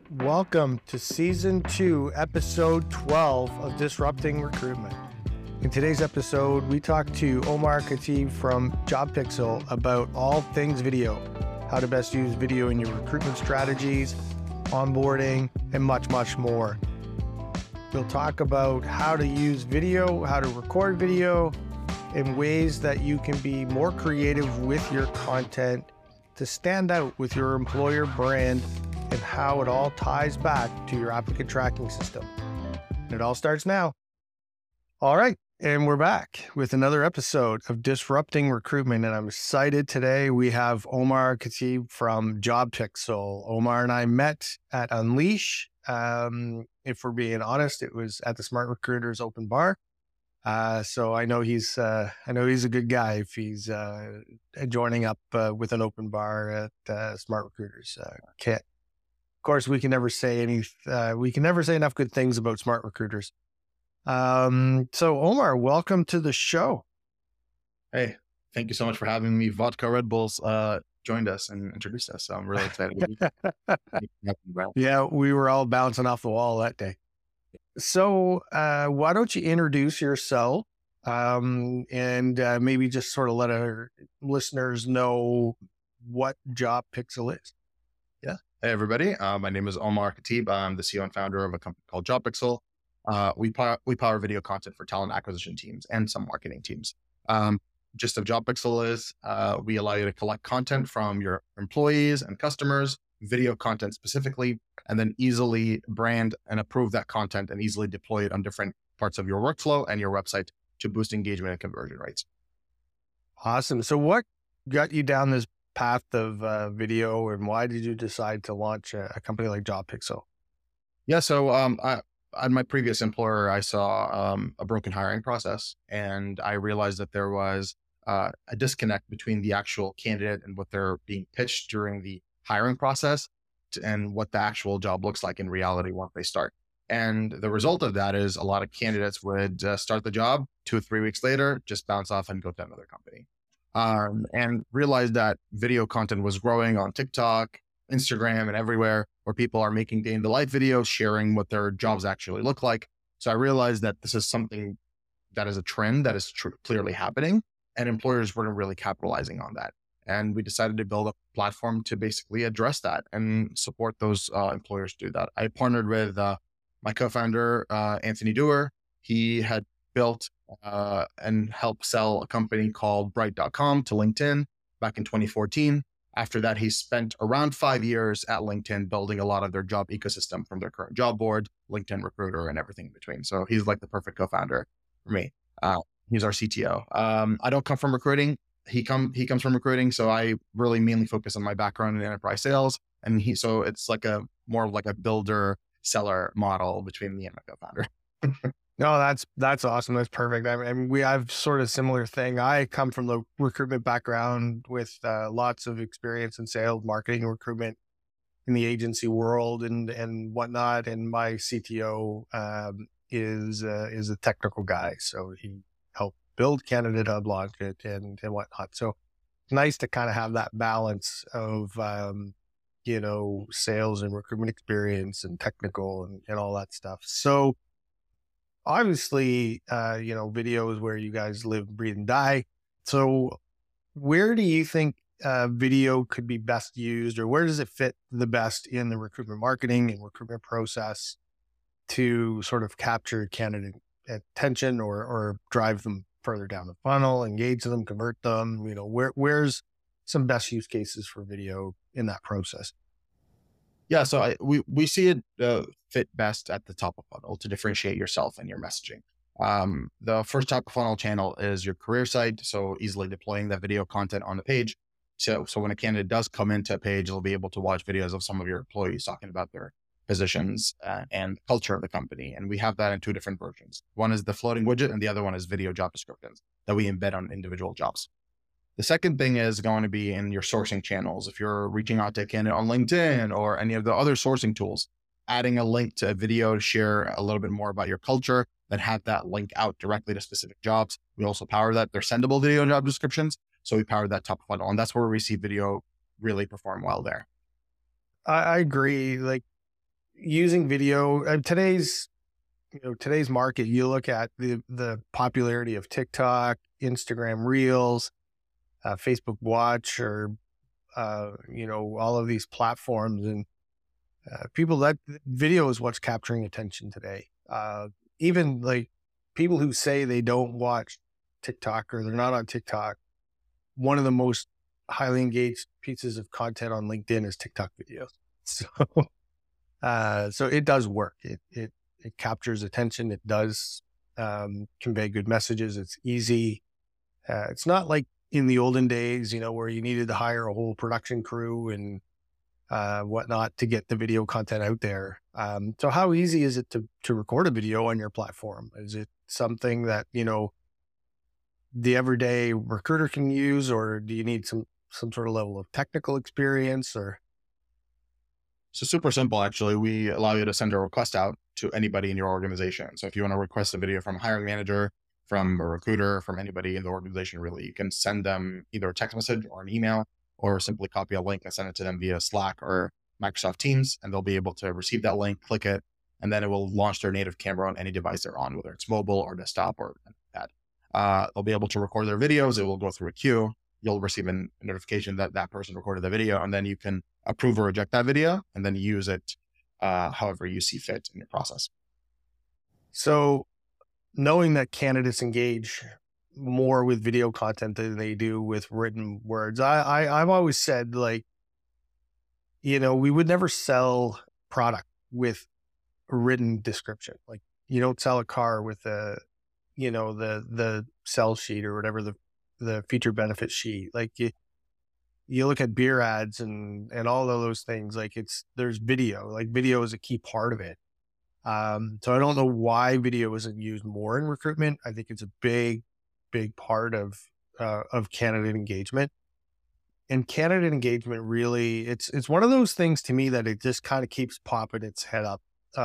Welcome to Season 2, Episode 12 of Disrupting Recruitment. In today's episode, we talk to Omar Khatib from JobPixel about all things video, how to best use video in your recruitment strategies, onboarding, and much, much more. We'll talk about how to use video, how to record video, and ways that you can be more creative with your content to stand out with your employer brand, and how it all ties back to your applicant tracking system. And it all starts now. All right, and we're back with another episode of Disrupting Recruitment, and I'm excited today. We have Omar Khatib from JobPixel. Omar and I met at Unleash. If we're being honest, it was at the Smart Recruiters open bar. So I know he's a good guy if he's joining up with an open bar at Smart Recruiters. Of course, we can never say enough good things about Smart Recruiters. So Omar, welcome to the show. Hey, thank you so much for having me. Vodka Red Bulls joined us and introduced us. So I'm really excited. Yeah, we were all bouncing off the wall that day. So why don't you introduce yourself and maybe just sort of let our listeners know what JobPixel is. Yeah. Hey, everybody. My name is Omar Khatib. I'm the CEO and founder of a company called JobPixel. We power video content for talent acquisition teams and some marketing teams. Gist of JobPixel is we allow you to collect content from your employees and customers, video content specifically, and then easily brand and approve that content and easily deploy it on different parts of your workflow and your website to boost engagement and conversion rates. Awesome. So what got you down this path of video, and why did you decide to launch a company like JobPixel? Yeah. So at my previous employer, I saw a broken hiring process, and I realized that there was a disconnect between the actual candidate and what they're being pitched during the hiring process and what the actual job looks like in reality once they start. And the result of that is a lot of candidates would start the job 2 or 3 weeks later, just bounce off and go to another company. And realized that video content was growing on TikTok, Instagram, and everywhere, where people are making day in the life videos, sharing what their jobs actually look like. So I realized that this is something that is a trend that is clearly happening, and employers weren't really capitalizing on that. And we decided to build a platform to basically address that and support those employers do that. I partnered with my co-founder, Anthony Dewar. He had built and helped sell a company called Bright.com to LinkedIn back in 2014. After that, he spent around 5 years at LinkedIn building a lot of their job ecosystem from their current job board, LinkedIn Recruiter, and everything in between. So he's like the perfect co-founder for me. He's our CTO. I don't come from recruiting. He comes from recruiting. So I really mainly focus on my background in enterprise sales. And so it's like more like a builder seller model between me and my co-founder. No, that's awesome. That's perfect. I mean, we have sort of similar thing. I come from the recruitment background with lots of experience in sales, marketing, recruitment in the agency world and whatnot. And my CTO is a technical guy, so he helped build Candidate Hub, launch it, and whatnot. So it's nice to kind of have that balance of sales and recruitment experience and technical and all that stuff. So obviously, video is where you guys live, breathe, and die. So where do you think video could be best used, or where does it fit the best in the recruitment marketing and recruitment process to sort of capture candidate attention or drive them further down the funnel, engage them, convert them? Where's some best use cases for video in that process? Yeah, so we see it fit best at the top of funnel to differentiate yourself and your messaging. The first top of funnel channel is your career site, so easily deploying that video content on the page. So when a candidate does come into a page, they'll be able to watch videos of some of your employees talking about their positions and the culture of the company. And we have that in 2 different versions. One is the floating widget, and the other one is video job descriptions that we embed on individual jobs. The second thing is going to be in your sourcing channels. If you're reaching out to a candidate on LinkedIn or any of the other sourcing tools, adding a link to a video to share a little bit more about your culture, then have that link out directly to specific jobs. We also power that. They're sendable video job descriptions. So we power that top of funnel, and that's where we see video really perform well there. I agree. Like using video, today's market, you look at the popularity of TikTok, Instagram Reels, Facebook Watch, or all of these platforms, and people, that video is what's capturing attention today. Even like people who say they don't watch TikTok or they're not on TikTok, one of the most highly engaged pieces of content on LinkedIn is TikTok videos. So it does work. It captures attention. It does convey good messages. It's easy. It's not like in the olden days, where you needed to hire a whole production crew and whatnot to get the video content out there. So how easy is it to record a video on your platform? Is it something that, the everyday recruiter can use, or do you need some sort of level of technical experience? Or So super simple, actually. We allow you to send a request out to anybody in your organization. So if you want to request a video from a hiring manager, from a recruiter, from anybody in the organization, really, you can send them either a text message or an email, or simply copy a link and send it to them via Slack or Microsoft Teams, and they'll be able to receive that link, click it, and then it will launch their native camera on any device they're on, whether it's mobile or desktop or that. They'll be able to record their videos. It will go through a queue. You'll receive a notification that that person recorded the video, and then you can approve or reject that video and then use it however you see fit in your process. So knowing that candidates engage more with video content than they do with written words, I've always said, like, we would never sell product with a written description. Like, you don't sell a car with the sell sheet or whatever, the feature benefit sheet. Like, you look at beer ads and all of those things, like there's video, like video is a key part of it. So I don't know why video isn't used more in recruitment. I think it's a big part of candidate engagement. And candidate engagement, really, it's one of those things to me that it just kind of keeps popping its head up.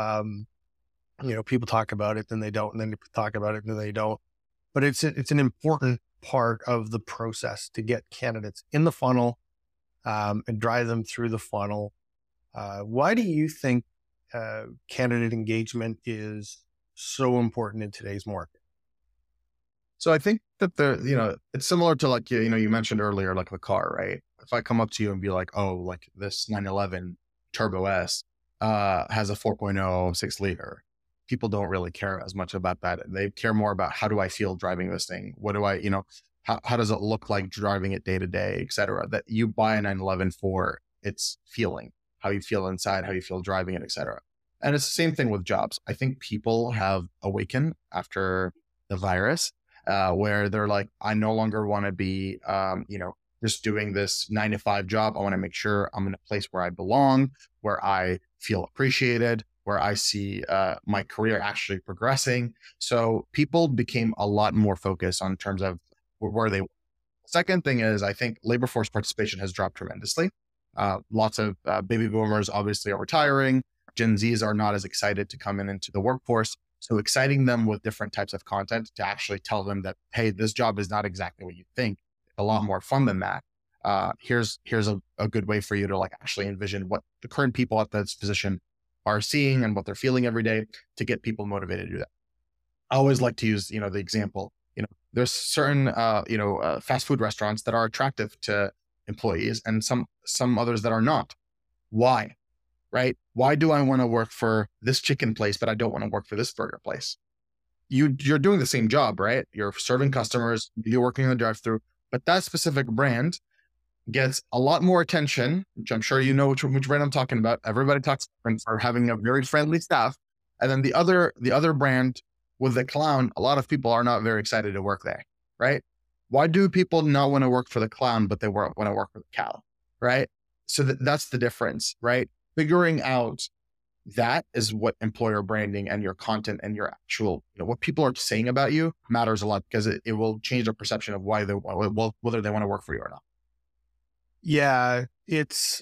People talk about it, then they don't, and then they talk about it, and then they don't. But it's an important part of the process to get candidates in the funnel and drive them through the funnel. Why do you think candidate engagement is so important in today's market? So I think that it's similar to, like, you mentioned earlier, like the car, right? If I come up to you and be like, oh, like this 911 Turbo S has a 4.0 6-liter, people don't really care as much about that. They care more about, how do I feel driving this thing? What do I, how does it look like driving it day to day, et cetera? That you buy a 911 for its feeling, how you feel inside, how you feel driving it, et cetera. And it's the same thing with jobs. I think people have awakened after the virus, where they're like, I no longer want to be, just doing this 9-to-5 job. I want to make sure I'm in a place where I belong, where I feel appreciated, where I see my career actually progressing. So people became a lot more focused on terms of where they. Second thing is, I think labor force participation has dropped tremendously. Lots of baby boomers obviously are retiring. Gen Zs are not as excited to come into the workforce. So exciting them with different types of content to actually tell them that, hey, this job is not exactly what you think. A lot more fun than that. Here's a good way for you to, like, actually envision what the current people at this position are seeing and what they're feeling every day, to get people motivated to do that. I always like to use, the example, there's certain, fast food restaurants that are attractive to employees and some others that are not. Why? Right? Why do I want to work for this chicken place, but I don't want to work for this burger place? You're doing the same job, right? You're serving customers, you're working in the drive-thru, but that specific brand gets a lot more attention, which I'm sure you know which brand I'm talking about. Everybody talks for having a very friendly staff. And then the other brand with the clown, a lot of people are not very excited to work there, right? Why do people not want to work for the clown, but they want to work for the cow, right? So that's the difference, right? Figuring out that is what employer branding and your content and your actual, what people are saying about you matters a lot, because it will change their perception of whether they want to work for you or not. Yeah, it's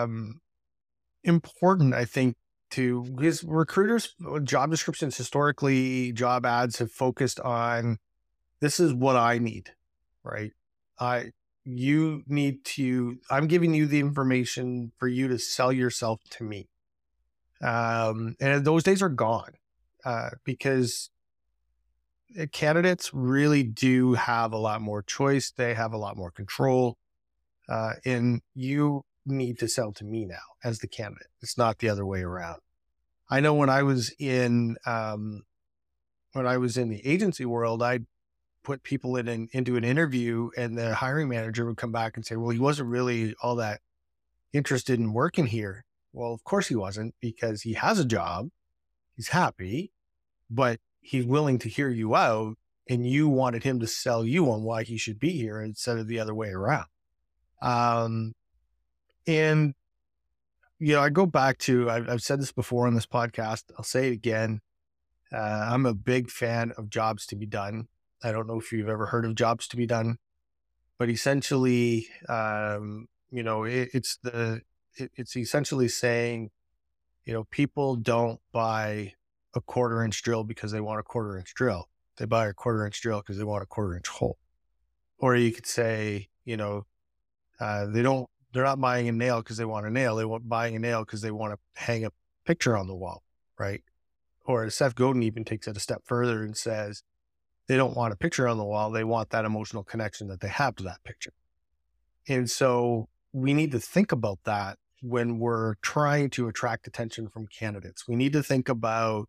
important, I think, because recruiters' job descriptions, historically, job ads have focused on, this is what I need, right? I'm giving you the information for you to sell yourself to me. And those days are gone because candidates really do have a lot more choice. They have a lot more control. And you need to sell to me now as the candidate. It's not the other way around. I know when I was in the agency world, I'd put people into an interview, and the hiring manager would come back and say, well, he wasn't really all that interested in working here. Well, of course he wasn't, because he has a job, he's happy, but he's willing to hear you out, and you wanted him to sell you on why he should be here instead of the other way around. And, I go back to, I've said this before on this podcast, I'll say it again. I'm a big fan of jobs to be done. I don't know if you've ever heard of jobs to be done, but essentially, it's essentially saying, people don't buy a 1/4-inch drill because they want a 1/4-inch drill. They buy a 1/4-inch drill because they want a 1/4-inch hole. Or you could say, they're not buying a nail because they want a nail. They want buying a nail because they want to hang a picture on the wall, right? Or Seth Godin even takes it a step further and says, they don't want a picture on the wall. They want that emotional connection that they have to that picture. And so we need to think about that when we're trying to attract attention from candidates. We need to think about,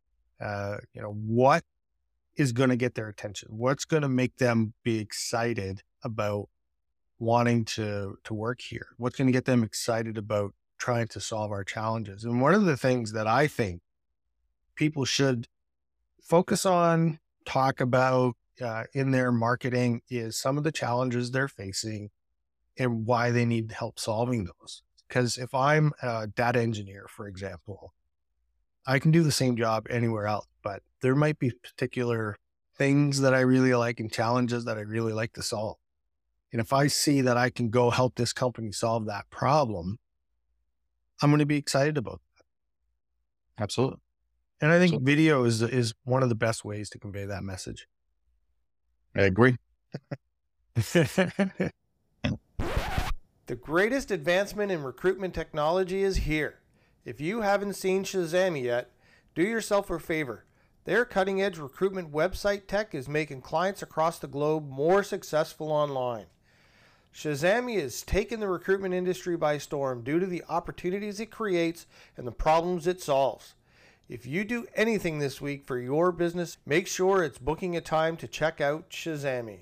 what is going to get their attention? What's going to make them be excited about wanting to work here? What's going to get them excited about trying to solve our challenges? And one of the things that I think people should focus on, talk about in their marketing is some of the challenges they're facing and why they need help solving those. Because if I'm a data engineer, for example, I can do the same job anywhere else, but there might be particular things that I really like and challenges that I really like to solve. And if I see that I can go help this company solve that problem, I'm going to be excited about that. Absolutely. And I think video is one of the best ways to convey that message. I agree. The greatest advancement in recruitment technology is here. If you haven't seen Shazami yet, do yourself a favor. Their cutting-edge recruitment website tech is making clients across the globe more successful online. Shazami has taken the recruitment industry by storm due to the opportunities it creates and the problems it solves. If you do anything this week for your business, make sure it's booking a time to check out Shazami.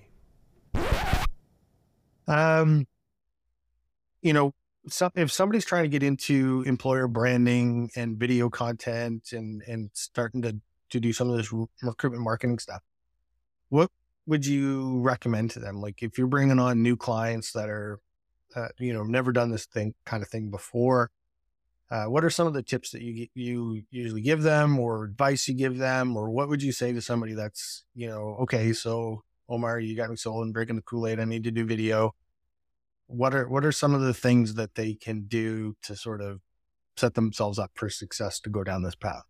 If somebody's trying to get into employer branding and video content and starting to do some of this recruitment marketing stuff, what would you recommend to them? Like if you're bringing on new clients that are, never done this kind of thing before, what are some of the tips that you usually give them, or advice you give them, or what would you say to somebody that's, okay, so Omar, you got me sold and drinking the Kool-Aid. I need to do video. What are some of the things that they can do to sort of set themselves up for success to go down this path?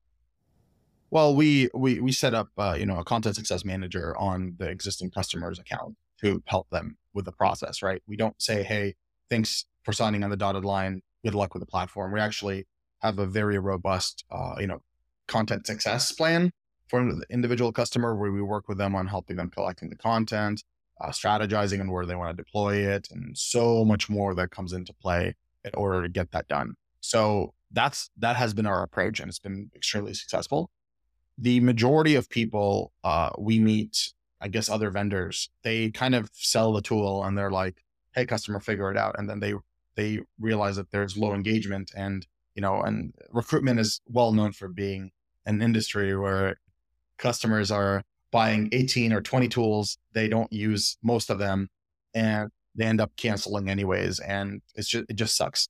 Well, we set up, a content success manager on the existing customer's account to help them with the process, right? We don't say, hey, thanks for signing on the dotted line. Good luck with the platform. We actually have a very robust, content success plan for the individual customer, where we work with them on helping them collecting the content, strategizing on where they want to deploy it, and so much more that comes into play in order to get that done. So that has been our approach, and it's been extremely successful. The majority of people we meet, I guess other vendors, they kind of sell the tool and they're like, hey, customer, figure it out. And then they realize that there's low engagement, and recruitment is well known for being an industry where customers are buying 18 or 20 tools. They don't use most of them, and they end up canceling anyways. And it just sucks.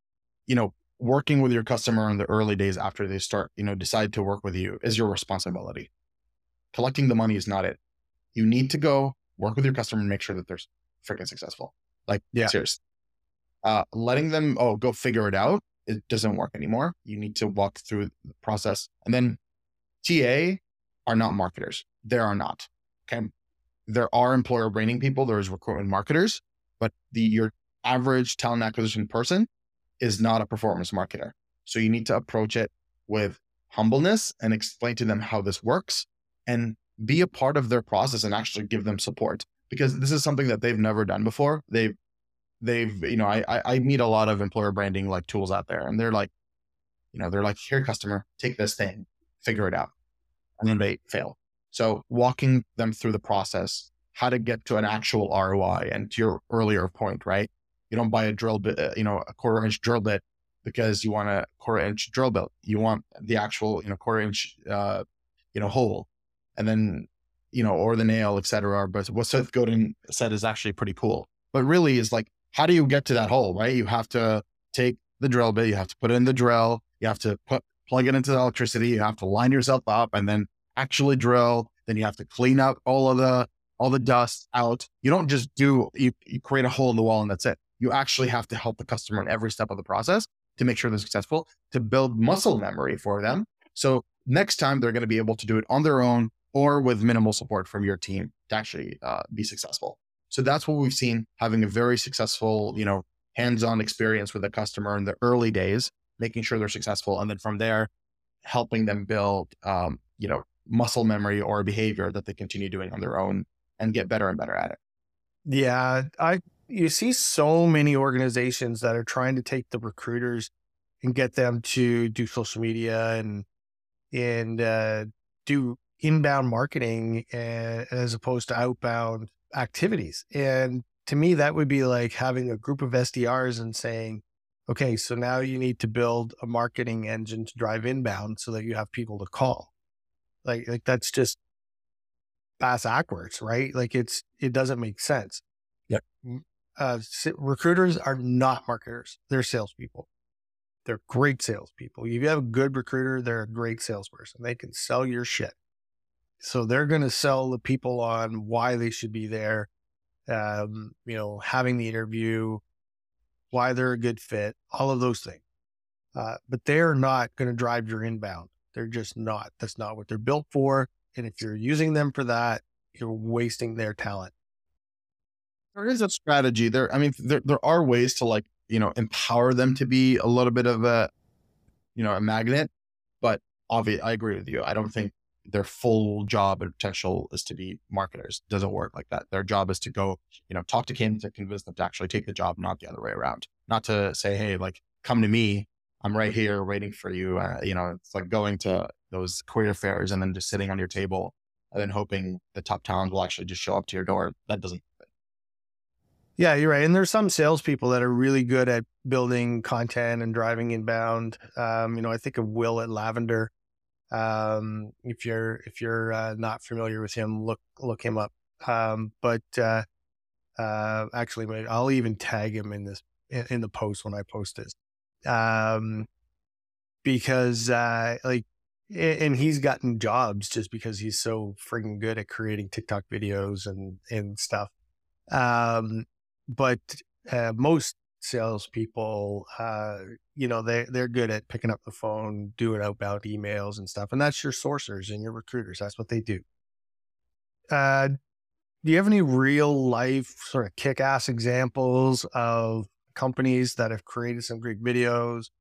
Working with your customer in the early days after they start, decide to work with you is your responsibility. Collecting the money is not it. You need to go work with your customer and make sure that they're freaking successful. Seriously. Letting them, go figure it out, it doesn't work anymore. You need to walk through the process. And then TA are not marketers. There are not. Okay. There are employer branding people. There's recruitment marketers, but your average talent acquisition person is not a performance marketer. So you need to approach it with humbleness and explain to them how this works and be a part of their process and actually give them support, because this is something that they've never done before. I meet a lot of employer branding like tools out there, and they're like, here, customer, take this thing, figure it out. And then they fail. So walking them through the process, how to get to an actual ROI. And to your earlier point, right? You don't buy a drill bit, a quarter inch drill bit because you want a quarter inch drill bit. You want the actual, quarter inch, hole, and then, or the nail, et cetera. But what Seth Godin said is actually pretty cool. But really is like, how do you get to that hole, right? You have to take the drill bit, you have to put it in the drill, you have to plug it into the electricity, you have to line yourself up and then actually drill. Then you have to clean up all the dust out. You don't just you create a hole in the wall and that's it. You actually have to help the customer in every step of the process to make sure they're successful, to build muscle memory for them. So next time they're going to be able to do it on their own or with minimal support from your team to actually be successful. So that's what we've seen, having a very successful, hands-on experience with a customer in the early days, making sure they're successful. And then from there, helping them build, muscle memory or behavior that they continue doing on their own and get better and better at it. Yeah. You see so many organizations that are trying to take the recruiters and get them to do social media and do inbound marketing as opposed to outbound activities. And to me, that would be like having a group of SDRs and saying, okay, so now you need to build a marketing engine to drive inbound so that you have people to call. Like that's just bass backwards, right? Like it doesn't make sense. Yep. Recruiters are not marketers. They're salespeople. They're great salespeople. If you have a good recruiter, they're a great salesperson. They can sell your shit. So they're going to sell the people on why they should be there, having the interview, why they're a good fit, all of those things. But they're not going to drive your inbound. They're just not. That's not what they're built for. And if you're using them for that, you're wasting their talent. There is a strategy there. There are ways to empower them to be a little bit of a magnet, but obviously I agree with you. I don't think their full job and potential is to be marketers. It doesn't work like that. Their job is to go, talk to candidates and convince them to actually take the job, not the other way around. Not to say, hey, come to me. I'm right here waiting for you. It's like going to those career fairs and then just sitting on your table and then hoping the top talent will actually just show up to your door. That doesn't happen. Yeah, you're right. And there's some salespeople that are really good at building content and driving inbound. I think of Will at Lavender. If you're not familiar with him, look him up. Actually, I'll even tag him in the post when I post this. Because and he's gotten jobs just because he's so freaking good at creating TikTok videos and stuff. But most salespeople, they're good at picking up the phone, doing outbound emails and stuff. And that's your sourcers and your recruiters. That's what they do. Do you have any real life sort of kick-ass examples of companies that have created some great videos,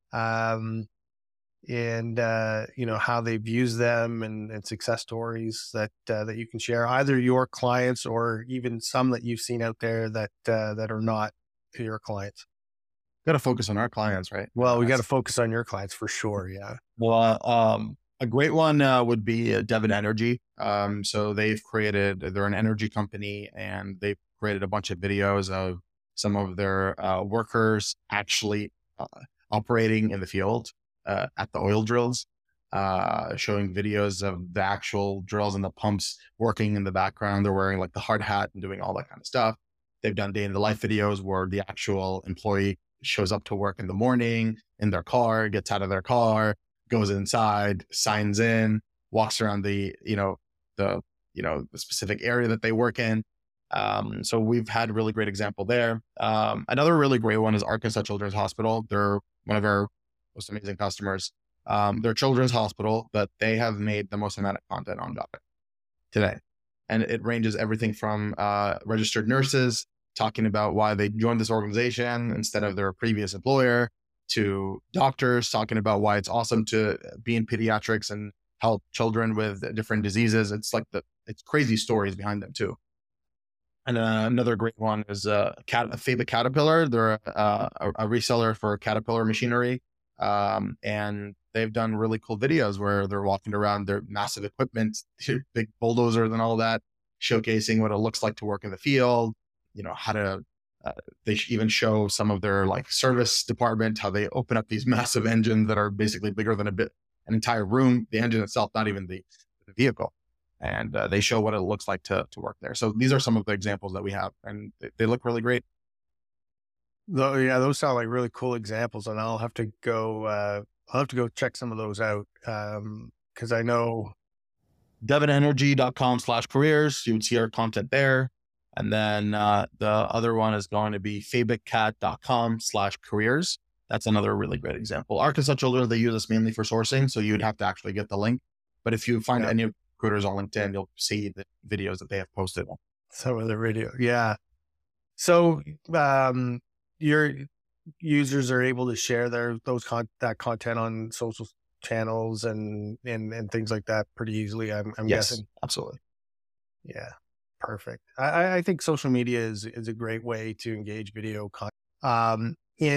and how they've used them and success stories that you can share, either your clients or even some that you've seen out there that are not your clients? Got to focus on our clients, right? Well, we got to focus on your clients for sure. Yeah. Well, a great one would be Devon Energy. So they're an energy company, and they've created a bunch of videos of some of their workers actually operating in the field at the oil drills, showing videos of the actual drills and the pumps working in the background. They're wearing the hard hat and doing all that kind of stuff. They've done day in the life videos where the actual employee shows up to work in the morning in their car, gets out of their car, goes inside, signs in, walks around the specific area that they work in. So we've had a really great example there. Another really great one is Arkansas Children's Hospital. They're one of our most amazing customers. They're a children's hospital, but they have made the most amount of content on Jobbik today. And it ranges everything from registered nurses talking about why they joined this organization instead of their previous employer, to doctors talking about why it's awesome to be in pediatrics and help children with different diseases. It's crazy stories behind them too. And another great one is Fabic Caterpillar. They're a reseller for Caterpillar machinery, and they've done really cool videos where they're walking around their massive equipment, big bulldozers and all that, showcasing what it looks like to work in the field. How to. They even show some of their like service department, how they open up these massive engines that are basically bigger than an entire room. The engine itself, not even the vehicle. And they show what it looks like to work there. So these are some of the examples that we have, and they look really great. Though, yeah, those sound like really cool examples, and I'll have to go. I'll have to go check some of those out because I know devinenergy.com/careers. You would see our content there, and then the other one is going to be fabiccat.com/careers. That's another really great example. Arkansas Children, they use us mainly for sourcing, so you'd have to actually get the link. But if you find any recruiters on LinkedIn, you'll see the videos that they have posted. Some of the video. Yeah. So your users are able to share that content on social channels and things like that pretty easily. I'm guessing. Absolutely. Yeah. Perfect. I think social media is a great way to engage video content.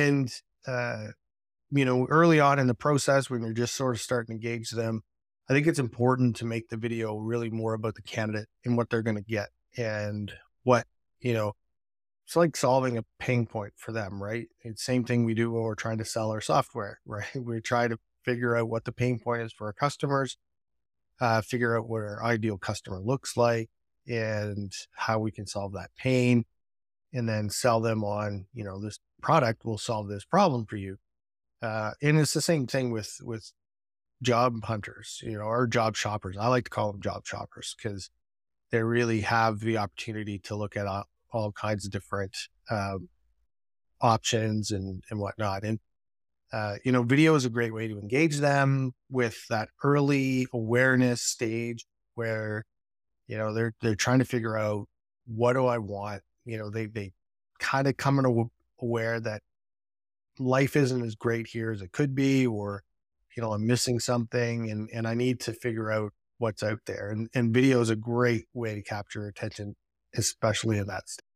Early on in the process, when you're just sort of starting to engage them, I think it's important to make the video really more about the candidate and what they're going to get and what, it's like solving a pain point for them, right? It's the same thing we do when we're trying to sell our software, right? We try to figure out what the pain point is for our customers, figure out what our ideal customer looks like and how we can solve that pain, and then sell them on, this product will solve this problem for you. And it's the same thing with job hunters, or job shoppers. I like to call them job shoppers because they really have the opportunity to look at all kinds of different options and whatnot. And, video is a great way to engage them with that early awareness stage where, they're trying to figure out, what do I want? They kind of coming aware that life isn't as great here as it could be, or, I'm missing something and I need to figure out what's out there. And video is a great way to capture attention, especially in that state.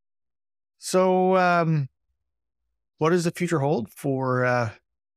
So, what does the future hold for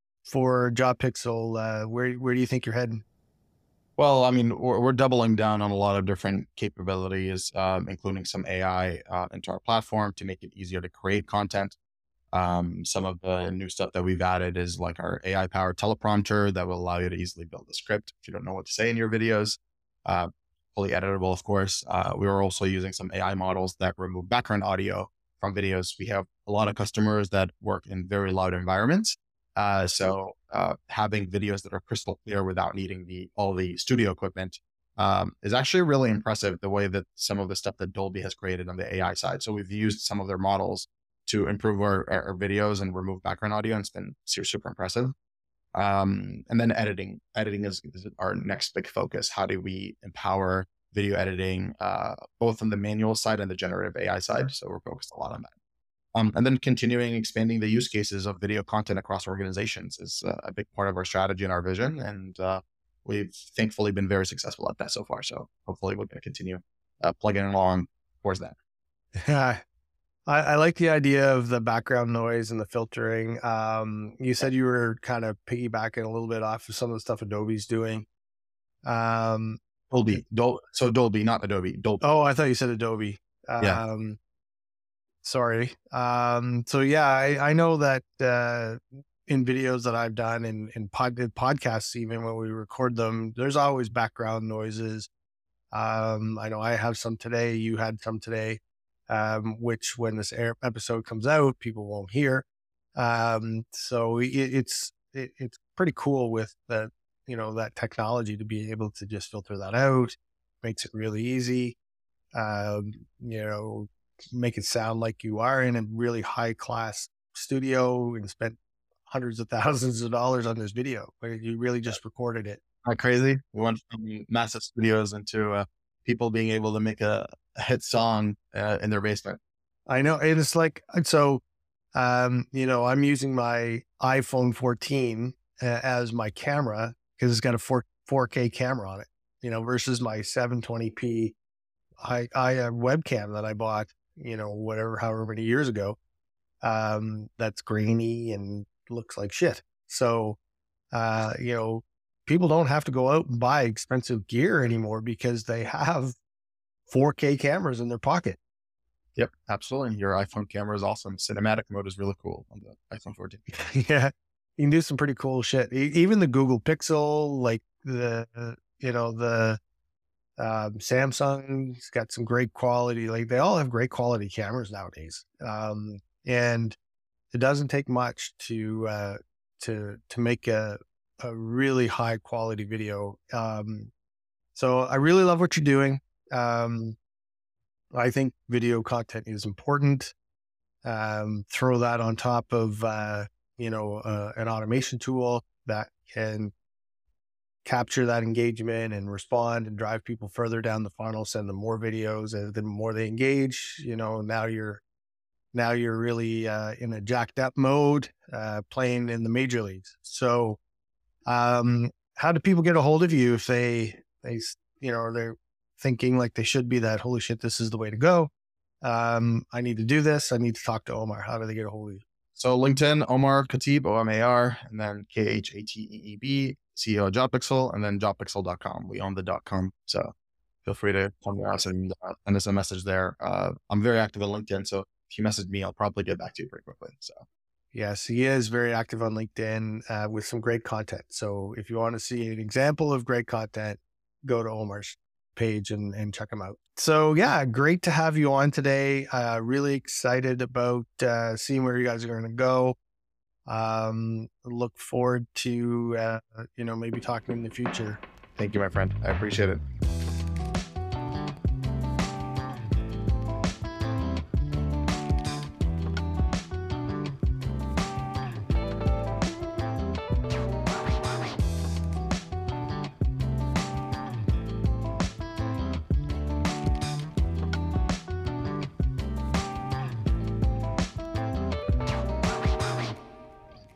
JobPixel? Where do you think you're heading? Well, I mean, we're doubling down on a lot of different capabilities, including some AI into our platform to make it easier to create content. Some of the new stuff that we've added is like our AI powered teleprompter that will allow you to easily build a script if you don't know what to say in your videos. Fully editable, of course. We are also using some AI models that remove background audio from videos. We have a lot of customers that work in very loud environments. So having videos that are crystal clear without needing all the studio equipment is actually really impressive, the way that some of the stuff that Dolby has created on the AI side. So we've used some of their models to improve our videos and remove background audio, and it's been super impressive. And then editing is our next big focus. How do we empower video editing, both on the manual side and the generative AI side? So we're focused a lot on that. And then continuing expanding the use cases of video content across organizations is a big part of our strategy and our vision. And we've thankfully been very successful at that so far. So hopefully we're going to continue plugging along towards that. Yeah. I like the idea of the background noise and the filtering. You said you were kind of piggybacking a little bit off of some of the stuff Adobe's doing. Dolby. So Dolby, not Adobe. Dolby. Oh, I thought you said Adobe. Yeah. Sorry. So yeah, I know that in videos that I've done in podcasts, even when we record them, there's always background noises. I know I have some today. You had some today. Which when this episode comes out, people won't hear. So it's pretty cool with that, that technology to be able to just filter that out. Makes it really easy. Make it sound like you are in a really high class studio and spent hundreds of thousands of dollars on this video, where you really just recorded it. Not crazy. We went from massive studios into people being able to make a hit song in their basement. I know. And it's like, so I'm using my iPhone 14 as my camera because it's got a 4K camera on it, versus my 720p webcam that I bought, however many years ago. That's grainy and looks like shit. So, people don't have to go out and buy expensive gear anymore because they have 4K cameras in their pocket. Yep, absolutely. Your iPhone camera is awesome. Cinematic mode is really cool on the iPhone 14. Yeah, you can do some pretty cool shit. Even the Google Pixel, like the Samsung's got some great quality. Like they all have great quality cameras nowadays. And it doesn't take much to make a really high quality video. So I really love what you're doing. I think video content is important. Throw that on top of, an automation tool that can capture that engagement and respond and drive people further down the funnel, send them more videos, and the more they engage, now you're really in a jacked up mode, playing in the major leagues. So, how do people get a hold of you if they're thinking like they should be that, holy shit, this is the way to go. I need to do this. I need to talk to Omar. How do they get a hold of you? So LinkedIn, Omar Khateeb, OMAR, and then KHATEEB, CEO of JobPixel, and then jobpixel.com. We own the .com. So feel free to come to us and send us a message there. I'm very active on LinkedIn. So if you message me, I'll probably get back to you pretty quickly. So yes, he is very active on LinkedIn with some great content. So if you want to see an example of great content, go to Omar's page and check them out. So yeah, great to have you on today. Really excited about seeing where you guys are going to go. Look forward to maybe talking in the future. thank you, my friend. I appreciate it.